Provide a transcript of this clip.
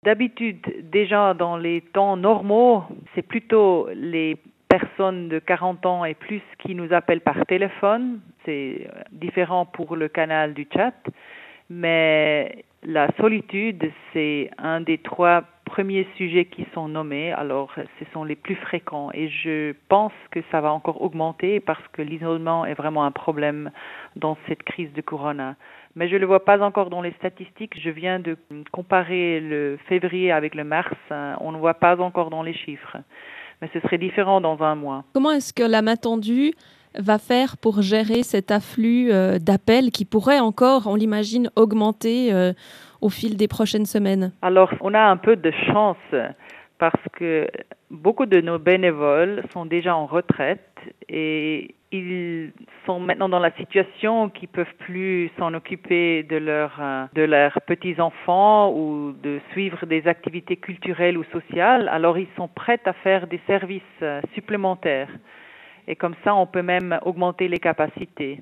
D'habitude, déjà dans les temps normaux, c'est plutôt les personnes de 40 ans et plus qui nous appellent par téléphone. C'est différent pour le canal du chat, mais la solitude, c'est un des trois premiers sujets qui sont nommés. Alors, ce sont les plus fréquents et je pense que ça va encore augmenter parce que l'isolement est vraiment un problème dans cette crise de corona. Mais je ne le vois pas encore dans les statistiques. Je viens de comparer le février avec le mars. On ne voit pas encore dans les chiffres. Mais ce serait différent dans un mois. Comment est-ce que la main tendue va faire pour gérer cet afflux d'appels qui pourrait encore, on l'imagine, augmenter au fil des prochaines semaines? Alors, on a un peu de chance parce que beaucoup de nos bénévoles sont déjà en retraite et ils sont maintenant dans la situation qu'ils peuvent plus s'en occuper de leurs petits-enfants ou de suivre des activités culturelles ou sociales. Alors, ils sont prêts à faire des services supplémentaires. Et comme ça, on peut même augmenter les capacités.